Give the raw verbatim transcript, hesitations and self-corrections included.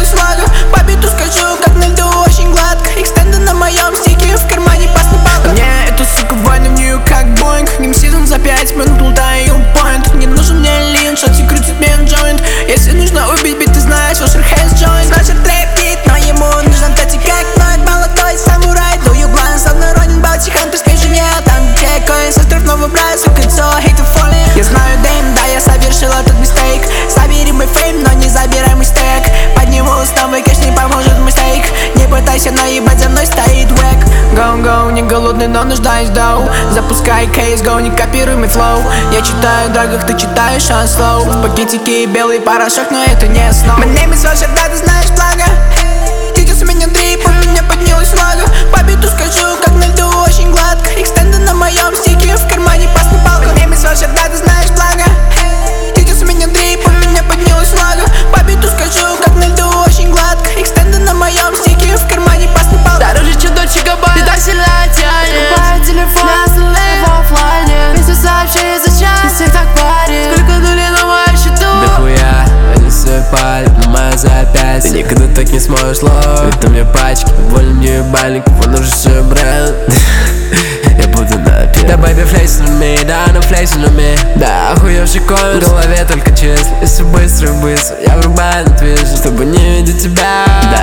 поднялась влага. По биту скажу, как на льду, очень гладко. Экстенды на моем стике, в кармане пасный палка. Мне эту сука войну в нее как боинг. Геймсизон за пять минут, лутаю поинт. Не нужен мне лин, шотик крутит мне джойнт. Если нужно убить бит, ты знаешь, вашер хэс джойнт. Значит трэп бит, но ему нужен тати как ноет. Молодой самурай, дую глаз, словно Ронин Баути, хантерской жене. Там где коин, остров новый брат, кольцо, hate to fall in. Я знаю дэйм, да, я совершил этот мистейк. Забери мой фейм, но не забирай мой стек. Подниму снова, кэш не поможет мой стейк. Не пытайся наебать, за мной стоит вэк. Go, go, не голодный, но нуждаюсь в доу. Запускай кейс, go, не копируй мой флоу. Я читаю дорогах, ты читаешь анслоу. В пакетике и белый порошок, но это не снова. My name is Ваша, да, ты знаешь благо. Сейчас у меня дрип, у меня поднялась влага. По биту скажу, как на льду, очень гладко. Экстенды на моем стике, в кармане пасный палка. My name is Ваша, да, ты знаешь благо. Сейчас у меня дрип, у меня поднялась влага. По биту скажу, как на льду, очень гладко. Экстенды на моем стике, в кармане пасный палка. Дороже, чем Дольче Габбана, так сильно тянет. Покупаю телефон, на остальных в оффлайне. Вместе сообщения за час, всех так парит. Сколько нулей на моем счету? Дохуя, они все палят на мое запястье. Ты никогда так не сможешь ловить. Это мне пачки, больно мне ебальник. Он уже все бренд. Я буду напить. Да, baby, флейс на me, да, на флейс на me. Да, охуевший коммент, в голове только честно. Если быстро, быстро, я врубаю на твич, чтобы не видеть тебя.